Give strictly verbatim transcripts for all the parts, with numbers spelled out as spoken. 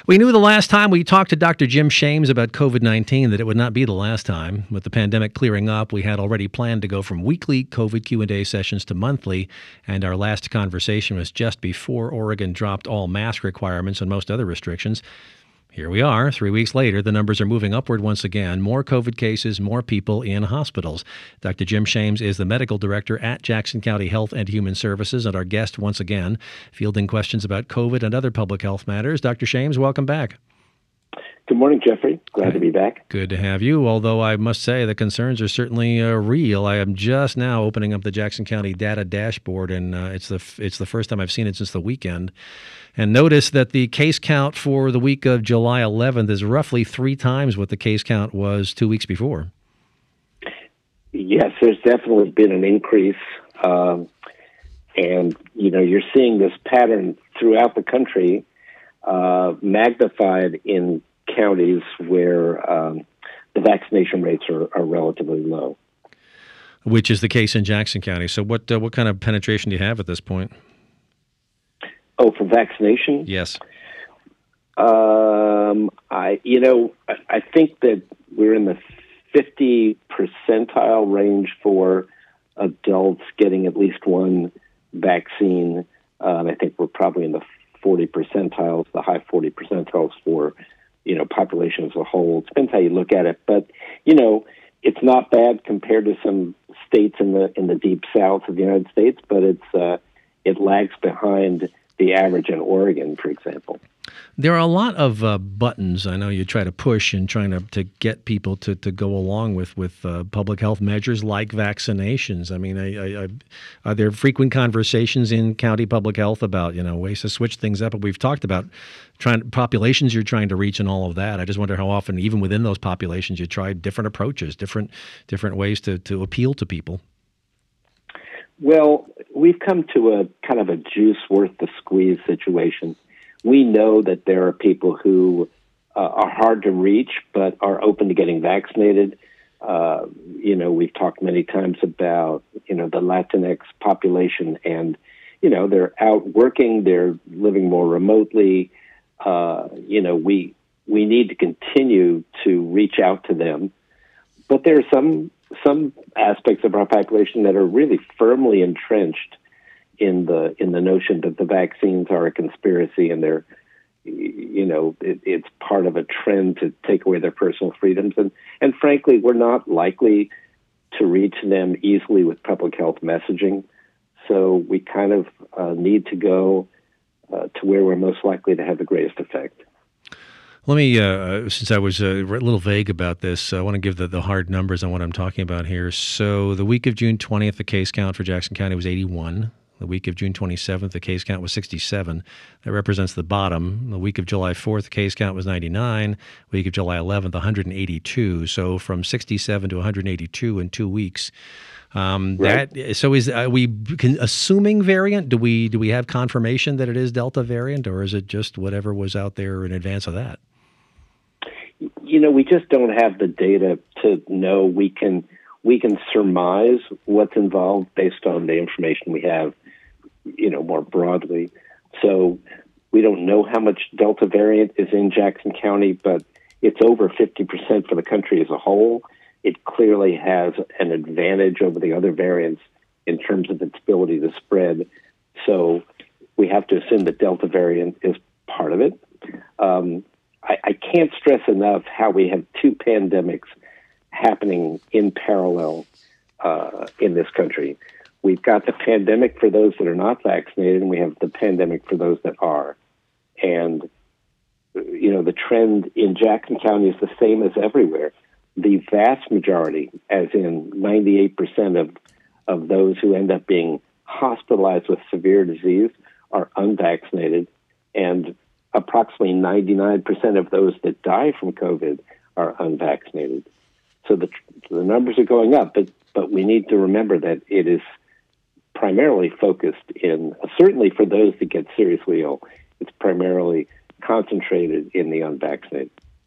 We knew the last time we talked to Doctor Jim Shames about COVID nineteen that it would not be the last time. With the pandemic clearing up, we had already planned to go from weekly COVID Q and A sessions to monthly, and our last conversation was just before Oregon dropped all mask requirements and most other restrictions. Here we are, three weeks later. The numbers are moving upward once again. More COVID cases, more people in hospitals. Doctor Jim Shames is the medical director at Jackson County Health and Human Services and our guest once again, fielding questions about COVID and other public health matters. Doctor Shames, welcome back. Good morning, Jeffrey. Glad to be back. Good to have you, although I must say the concerns are certainly uh, real. I am just now opening up the Jackson County data dashboard, and uh, it's the f- it's the first time I've seen it since the weekend. And notice that the case count for the week of July eleventh is roughly three times what the case count was two weeks before. Yes, there's definitely been an increase. Um, and, you know, you're seeing this pattern throughout the country, uh, magnified in counties where um, the vaccination rates are, are relatively low. Which is the case in Jackson County. So what uh, what kind of penetration do you have at this point? Oh, for vaccination? Yes. Um, I, you know, I, I think that we're in the fifty percentile range for adults getting at least one vaccine. Uh, and I think we're probably in the forty percentiles, the high forty percentiles for, you know, population as a whole. It depends how you look at it. But, you know, it's not bad compared to some states in the in the deep south of the United States, but it's uh, it lags behind the average in Oregon, for example. There are a lot of uh, buttons I know you try to push in trying to, to get people to, to go along with, with uh, public health measures like vaccinations. I mean, I, I, I, are there frequent conversations in county public health about, you know, ways to switch things up? But we've talked about trying populations you're trying to reach and all of that. I just wonder how often, even within those populations, you try different approaches, different different ways to, to appeal to people. Well, we've come to a kind of a juice worth the squeeze situation. We know that there are people who uh, are hard to reach but are open to getting vaccinated. Uh, you know, we've talked many times about, you know, the Latinx population, and, you know, they're out working, they're living more remotely. Uh, you know, we we need to continue to reach out to them. But there are some some aspects of our population that are really firmly entrenched in the in the notion that the vaccines are a conspiracy and they're, you know, it, it's part of a trend to take away their personal freedoms. And, and frankly, we're not likely to reach them easily with public health messaging. So we kind of uh, need to go uh, to where we're most likely to have the greatest effect. Let me, uh, since I was uh, a little vague about this, I want to give the, the hard numbers on what I'm talking about here. So the week of June twentieth, the case count for Jackson County was eighty-one. The week of June twenty-seventh, the case count was sixty-seven. That represents the bottom. The week of July fourth, the case count was ninety-nine. The week of July eleventh, one hundred eighty-two. So from sixty-seven to one hundred eighty-two in two weeks. Um, right. That so is are we can, assuming variant? Do we do we have confirmation that it is Delta variant, or is it just whatever was out there in advance of that? You know, we just don't have the data to know. We can we can surmise what's involved based on the information we have, you know, more broadly. So we don't know how much Delta variant is in Jackson County, but it's over fifty percent for the country as a whole. It clearly has an advantage over the other variants in terms of its ability to spread. So we have to assume that Delta variant is part of it. Um, I, I can't stress enough how we have two pandemics happening in parallel uh, in this country. We've got the pandemic for those that are not vaccinated, and we have the pandemic for those that are. And, you know, the trend in Jackson County is the same as everywhere. The vast majority, as in ninety-eight percent of, of those who end up being hospitalized with severe disease are unvaccinated, and approximately ninety-nine percent of those that die from COVID are unvaccinated. So the the numbers are going up, but but we need to remember that it is primarily focused in, certainly for those that get seriously ill, it's primarily concentrated in the unvaccinated.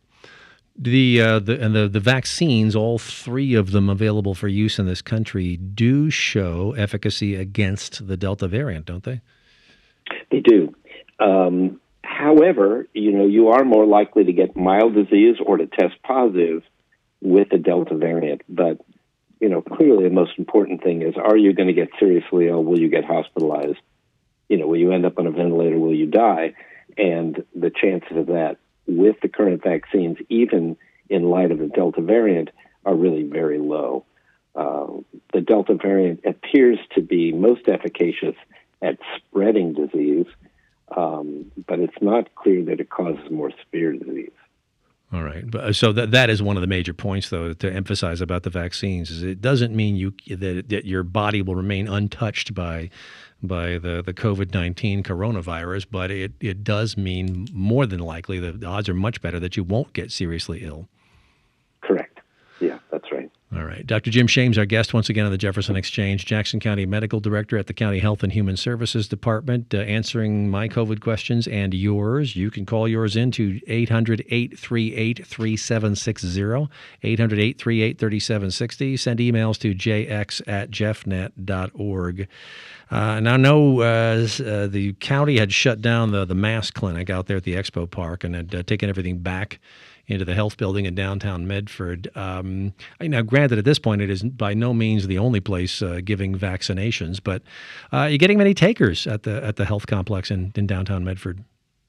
The uh, the and the the vaccines, all three of them available for use in this country, do show efficacy against the Delta variant, don't they? They do. Um, however, you know, you are more likely to get mild disease or to test positive with the Delta variant. But, you know, clearly the most important thing is, are you going to get seriously ill? Will you get hospitalized? You know, will you end up on a ventilator? Will you die? And the chances of that with the current vaccines, even in light of the Delta variant, are really very low. Uh, the Delta variant appears to be most efficacious at spreading disease, um, but it's not clear that it causes more severe disease. All right. So that that is one of the major points, though, to emphasize about the vaccines is it doesn't mean you that, that your body will remain untouched by by the, the COVID nineteen coronavirus, but it, it does mean more than likely the odds are much better that you won't get seriously ill. Correct. Yeah, that's right. All right. Doctor Jim Shames, our guest once again on the Jefferson Exchange, Jackson County Medical Director at the County Health and Human Services Department, uh, answering my COVID questions and yours. You can call yours in to eight hundred, eight three eight, three seven six zero, eight hundred, eight three eight, three seven six zero. Send emails to j x at jeffnet dot org. Uh, now, I know uh, uh, the county had shut down the, the mass clinic out there at the Expo Park and had uh, taken everything back into the health building in downtown Medford. Um, now, granted, at this point, it is by no means the only place uh, giving vaccinations, but uh, are you getting many takers at the at the health complex in, in downtown Medford?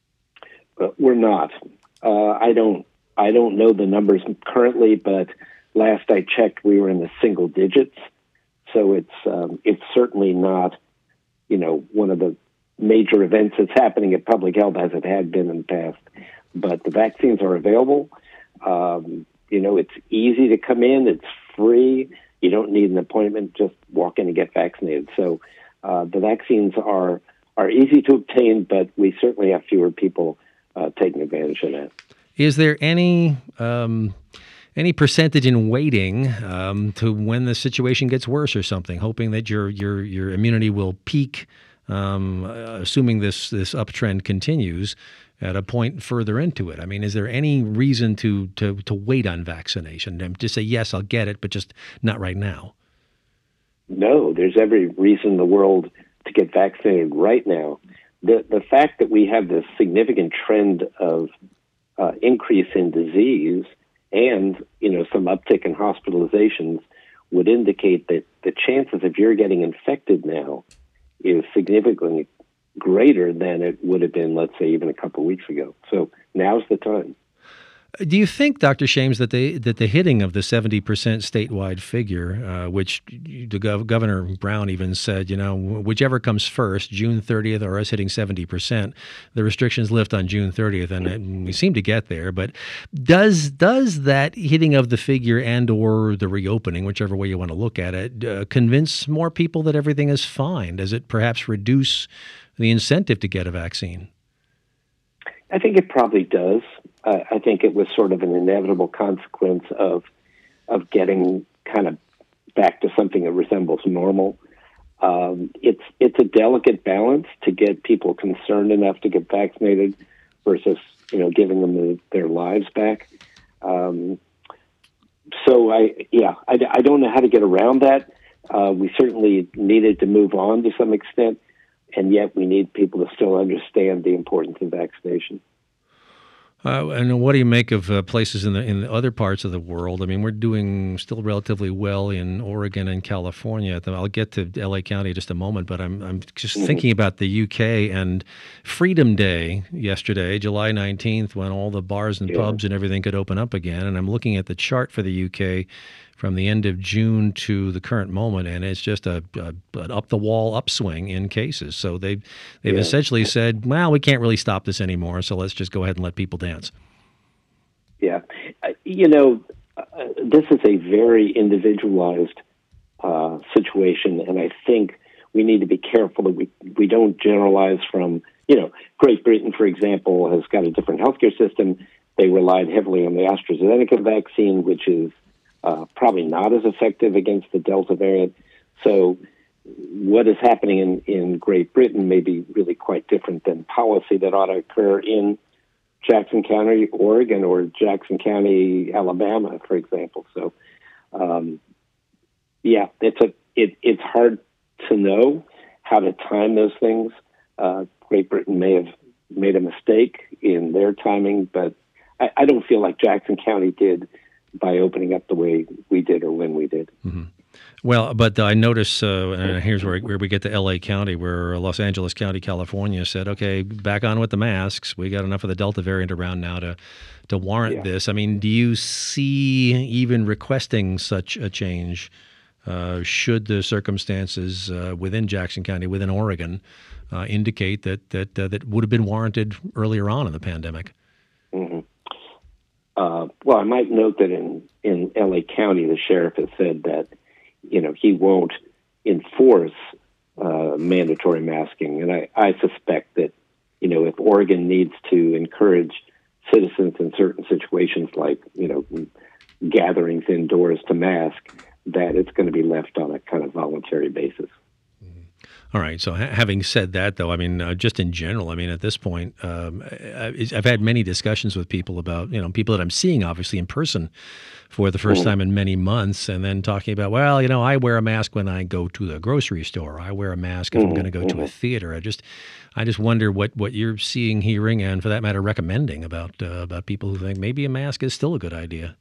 Uh, we're not. Uh, I don't. I don't know the numbers currently, but last I checked, we were in the single digits. So it's um, it's certainly not, you know, one of the major events that's happening at public health as it had been in the past. But the vaccines are available. Um, you know, it's easy to come in. It's free. You don't need an appointment. Just walk in and get vaccinated. So uh, the vaccines are are easy to obtain, but we certainly have fewer people uh, taking advantage of that. Is there any um, any percentage in waiting um, to when the situation gets worse or something, hoping that your your your immunity will peak, um, assuming this this uptrend continues at a point further into it? I mean, is there any reason to to to wait on vaccination and to say, yes, I'll get it, but just not right now? No, there's every reason in the world to get vaccinated right now. The the fact that we have this significant trend of uh, increase in disease and, you know, some uptick in hospitalizations would indicate that the chances of you're getting infected now is significantly greater than it would have been, let's say, even a couple of weeks ago. So now's the time. Do you think, Doctor Shames, that the that the hitting of the seventy percent statewide figure, uh, which the gov- Governor Brown even said, you know, whichever comes first, June thirtieth or us hitting seventy percent, the restrictions lift on June thirtieth, and, and we seem to get there. But does does that hitting of the figure and or the reopening, whichever way you want to look at it, uh, convince more people that everything is fine? Does it perhaps reduce the incentive to get a vaccine? I think it probably does. Uh, I think it was sort of an inevitable consequence of of getting kind of back to something that resembles normal. Um, it's it's a delicate balance to get people concerned enough to get vaccinated versus, you know, giving them the, their lives back. Um, so I yeah I, I don't know how to get around that. Uh, we certainly needed to move on to some extent, and yet we need people to still understand the importance of vaccination. Uh, and what do you make of uh, places in the in the other parts of the world? I mean, we're doing still relatively well in Oregon and California. I'll get to L A County in just a moment, but I'm I'm just mm-hmm. thinking about the U K and Freedom Day yesterday, July nineteenth, when all the bars and yeah. pubs and everything could open up again. And I'm looking at the chart for the U K from the end of June to the current moment, and it's just a, a an up-the-wall upswing in cases. So they've, they've yeah. essentially said, well, we can't really stop this anymore, so let's just go ahead and let people dance. Yeah. Uh, you know, uh, this is a very individualized uh, situation, and I think we need to be careful that we, we don't generalize from, you know, Great Britain, for example, has got a different healthcare system. They relied heavily on the AstraZeneca vaccine, which is Uh, probably not as effective against the Delta variant. So what is happening in, in Great Britain may be really quite different than policy that ought to occur in Jackson County, Oregon, or Jackson County, Alabama, for example. So, um, yeah, it's a it, it's hard to know how to time those things. Uh, Great Britain may have made a mistake in their timing, but I, I don't feel like Jackson County did by opening up the way we did or when we did. Mm-hmm. Well, but I notice, uh, and here's where, where we get to L A County, where Los Angeles County, California said, okay, back on with the masks. We got enough of the Delta variant around now to, to warrant Yeah. this. I mean, do you see even requesting such a change uh, should the circumstances uh, within Jackson County, within Oregon, uh, indicate that that uh, that would have been warranted earlier on in the pandemic? Mm-hmm. Uh, well, I might note that in, in L A County, the sheriff has said that, you know, he won't enforce uh, mandatory masking. And I, I suspect that, you know, if Oregon needs to encourage citizens in certain situations like, you know, gatherings indoors to mask, that it's going to be left on a kind of voluntary basis. All right. So ha- having said that, though, I mean, uh, just in general, I mean, at this point, um, I, I've had many discussions with people about, you know, people that I'm seeing, obviously, in person for the first Mm. time in many months, and then talking about, well, you know, I wear a mask when I go to the grocery store. I wear a mask if Mm-hmm. I'm going to go to a theater. I just, I just wonder what, what you're seeing, hearing, and for that matter, recommending about uh, about people who think maybe a mask is still a good idea.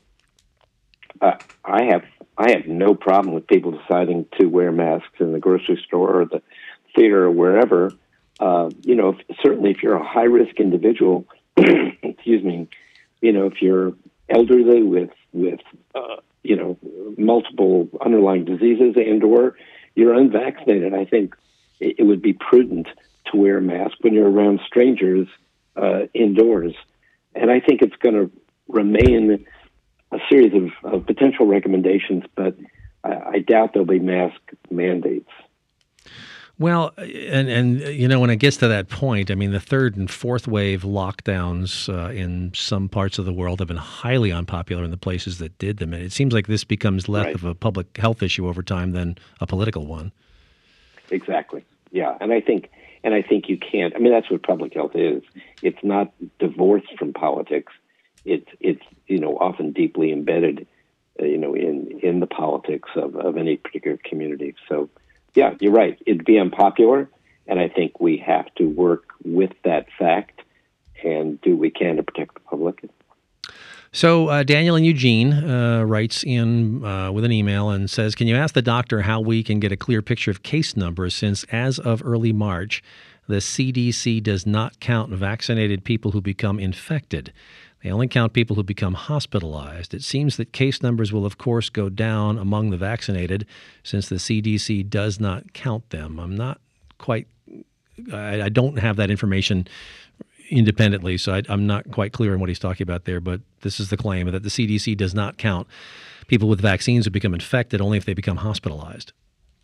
Uh, I have I have no problem with people deciding to wear masks in the grocery store or the theater or wherever. Uh, you know, if, certainly if you're a high risk individual, excuse me, you know, if you're elderly with with uh, you know multiple underlying diseases and or you're unvaccinated, I think it, it would be prudent to wear a mask when you're around strangers uh, indoors. And I think it's going to remain a series of, of potential recommendations, but I, I doubt there'll be mask mandates. Well, and, and you know, when it gets to that point, I mean, the third and fourth wave lockdowns uh, in some parts of the world have been highly unpopular in the places that did them. And it seems like this becomes less Right. of a public health issue over time than a political one. Exactly. Yeah, and I think and I think you can't. I mean, that's what public health is. It's not divorced from politics. It's it's you know often deeply embedded, uh, you know, in in the politics of, of any particular community. So, yeah, you're right. It'd be unpopular, and I think we have to work with that fact and do what we can to protect the public. So uh, Daniel in Eugene uh, writes in uh, with an email and says, can you ask the doctor how we can get a clear picture of case numbers since as of early March, the C D C does not count vaccinated people who become infected. They only count people who become hospitalized. It seems that case numbers will, of course, go down among the vaccinated since the C D C does not count them. I'm not quite, I, I don't have that information independently, so I, I'm not quite clear on what he's talking about there, but this is the claim that the C D C does not count people with vaccines who become infected, only if they become hospitalized.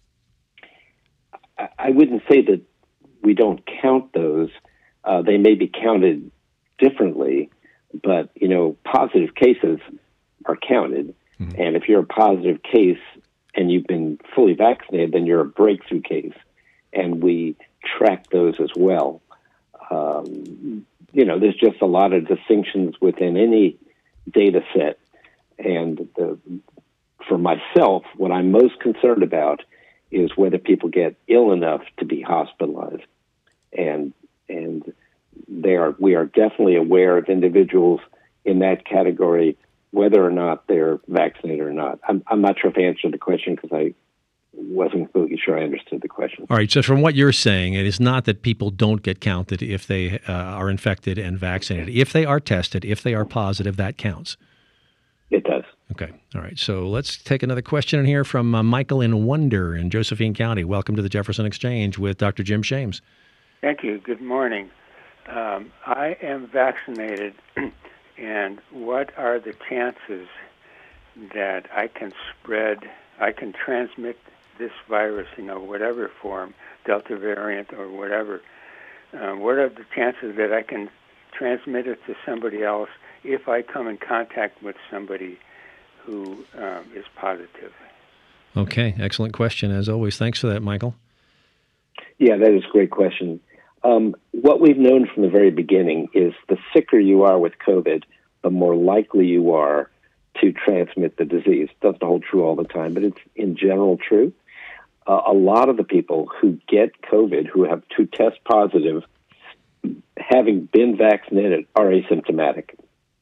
I, I wouldn't say that we don't count those. Uh, they may be counted differently, but, you know, positive cases are counted. Mm-hmm. And if you're a positive case and you've been fully vaccinated, then you're a breakthrough case. And we track those as well. Um, you know, there's just a lot of distinctions within any data set. And the, for myself, what I'm most concerned about is whether people get ill enough to be hospitalized. And and they are we are definitely aware of individuals in that category, whether or not they're vaccinated or not. I'm, I'm not sure if I answered the question because I wasn't completely sure I understood the question. All right. So from what you're saying, it is not that people don't get counted if they uh, are infected and vaccinated. If they are tested, if they are positive, that counts. It does. Okay. All right. So let's take another question in here from uh, Michael in Wonder in Josephine County. Welcome to the Jefferson Exchange with Doctor Jim Shames. Thank you. Good morning. Um, I am vaccinated, and what are the chances that I can spread, I can transmit this virus, you know, whatever form, Delta variant or whatever? Um, what are the chances that I can transmit it to somebody else if I come in contact with somebody who um, is positive? Okay, excellent question. As always, thanks for that, Michael. Yeah, that is a great question. Um, what we've known from the very beginning is the sicker you are with COVID, the more likely you are to transmit the disease. It doesn't hold true all the time, but it's in general true. Uh, a lot of the people who get COVID, who have to test positive, having been vaccinated, are asymptomatic.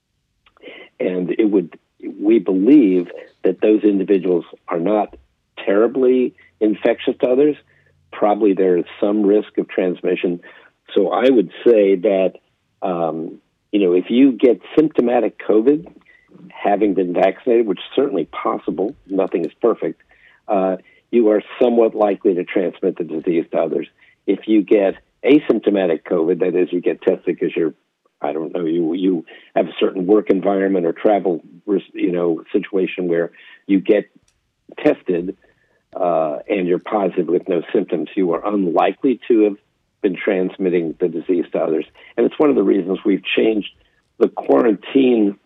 And it would, we believe that those individuals are not terribly infectious to others. Probably there is some risk of transmission. So I would say that, um, you know, if you get symptomatic COVID, having been vaccinated, which is certainly possible, nothing is perfect, uh, you are somewhat likely to transmit the disease to others. If you get asymptomatic COVID, that is, you get tested because you're, I don't know, you you have a certain work environment or travel, you know, situation where you get tested uh, and you're positive with no symptoms, you are unlikely to have been transmitting the disease to others. And it's one of the reasons we've changed the quarantine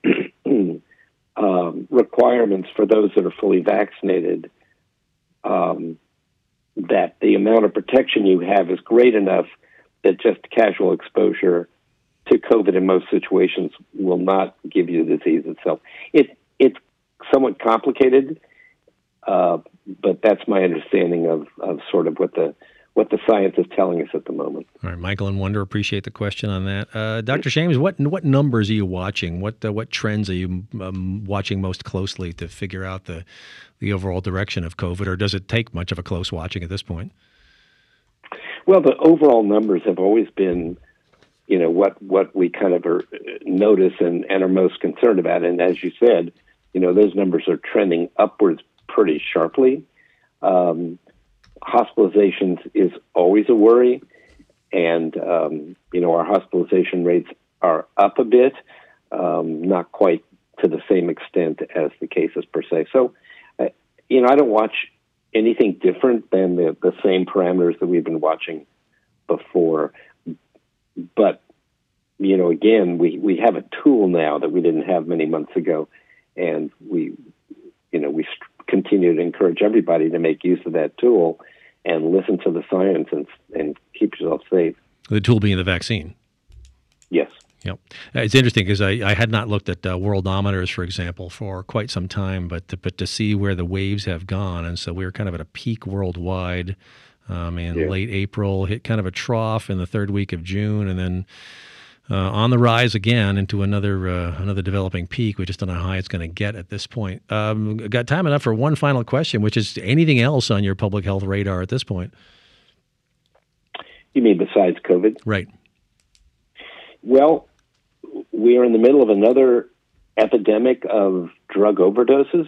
um, requirements for those that are fully vaccinated, um, that the amount of protection you have is great enough that just casual exposure to COVID in most situations will not give you the disease itself. It, it's somewhat complicated, uh, but that's my understanding of, of sort of what the what the science is telling us at the moment. All right, Michael and Wonder, appreciate the question on that. Uh, Doctor Shames, what what numbers are you watching? What uh, what trends are you um, watching most closely to figure out the the overall direction of COVID, or does it take much of a close watching at this point? Well, the overall numbers have always been, you know, what what we kind of are, notice and, and are most concerned about. And as you said, you know, those numbers are trending upwards pretty sharply. Um, hospitalizations is always a worry. And, um, you know, our hospitalization rates are up a bit, um, not quite to the same extent as the cases per se. So, uh, you know, I don't watch anything different than the, the same parameters that we've been watching before. But, you know, again, we, we have a tool now that we didn't have many months ago. And we, you know, we continue to encourage everybody to make use of that tool and listen to the science and and keep yourself safe. The tool being the vaccine. Yes. Yep. It's interesting because I, I had not looked at uh, worldometers, for example, for quite some time, but to, but to see where the waves have gone. And so we were kind of at a peak worldwide um, in yeah. late April, hit kind of a trough in the third week of June, and then Uh, on the rise again into another uh, another developing peak. We just don't know how high it's going to get at this point. Um, got time enough for one final question, which is anything else on your public health radar at this point? You mean besides COVID? Right. Well, we are in the middle of another epidemic of drug overdoses.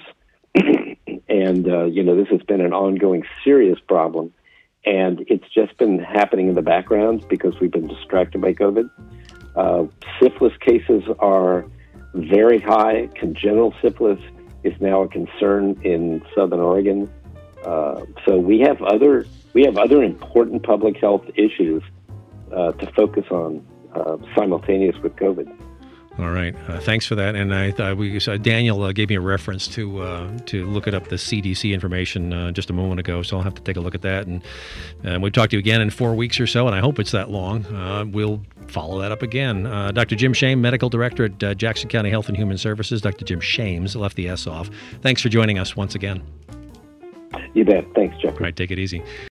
and, uh, you know, this has been an ongoing serious problem. And it's just been happening in the background because we've been distracted by COVID. Uh, syphilis cases are very high. Congenital syphilis is now a concern in Southern Oregon. Uh, so we have other we have other important public health issues uh, to focus on uh, simultaneous with COVID. All right. Uh, thanks for that. And I thought we so Daniel uh, gave me a reference to uh, to look it up the C D C information uh, just a moment ago, so I'll have to take a look at that. And uh, we'll talk to you again in four weeks or so, and I hope it's that long. Uh, we'll follow that up again. Uh, Doctor Jim Shames, Medical Director at uh, Jackson County Health and Human Services. Doctor Jim Shames, left the S off. Thanks for joining us once again. You bet. Thanks, Jeffrey. All right. Take it easy.